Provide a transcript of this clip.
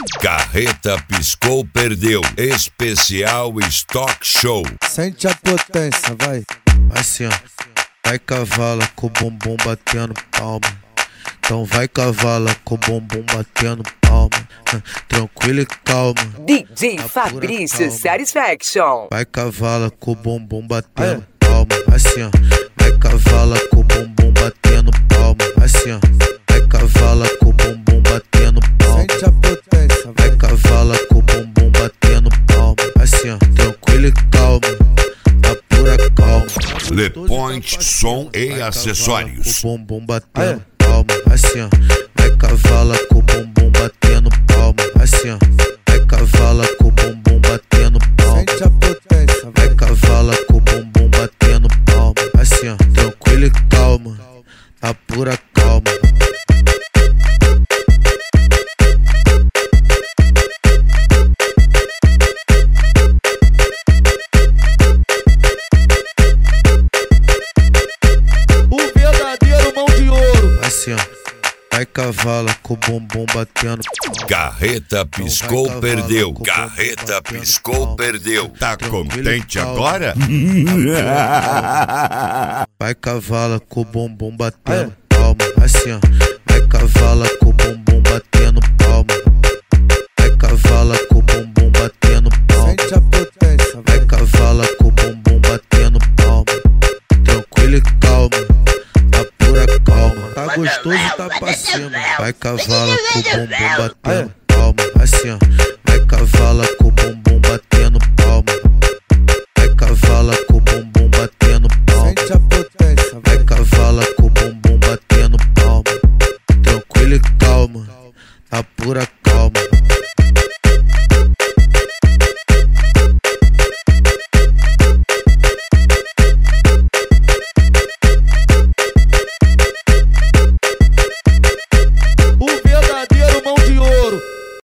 Carreta piscou, perdeu. Especial Stock Show. Sente a potência, vai. Assim, ó. Vai cavala com o bumbum batendo palma. Então vai cavala com o bumbum batendo palma. Tranquilo e calma. DJ Fabrício Satisfaction. Vai cavala com o bumbum batendo palma. Assim, ó. Vai cavala com o bumbum batendo palma. Assim, ó. Vai cavala com o bumbum batendo palma. Sente a potência, vai. Vai cavala com o bumbum batendo palma. Assim, ó. Tranquilo e calma. Na pura calma. Le Point Som e Acessórios. Com o bumbum batendo palma. Assim, ó. Vai cavala com o bumbum batendo palma. Assim, ó. Vai cavala com o bumbum batendo palma. Sente a potência, vai. Cavala com o bumbum batendo palma. Assim, ó. Tranquilo e calma. Na pura calma. O verdadeiro mão de ouro. Assim, ó. Vai cavala com o bumbum batendo. Carreta piscou, perdeu. Carreta piscou, perdeu. Tá contente agora? Vai cavala com o bumbum batendo palma. Assim, ó. Vai cavala com o bumbum batendo palma. Vai cavala com o bumbum batendo palma. Sente a potência, vai. Cavala com o bumbum batendo palma. Tranquilo e calma. Na pura calma. Tá gostoso, tá pra cima. Vai cavala com o bumbum batendo palma. Assim, ó. Vai cavala com o bumbum batendo palma. Vai cavala com o bumbum batendo palma. Sente a potência, vai. Cavala com o bumbum batendo palma. Tranquilo e calma. Na pura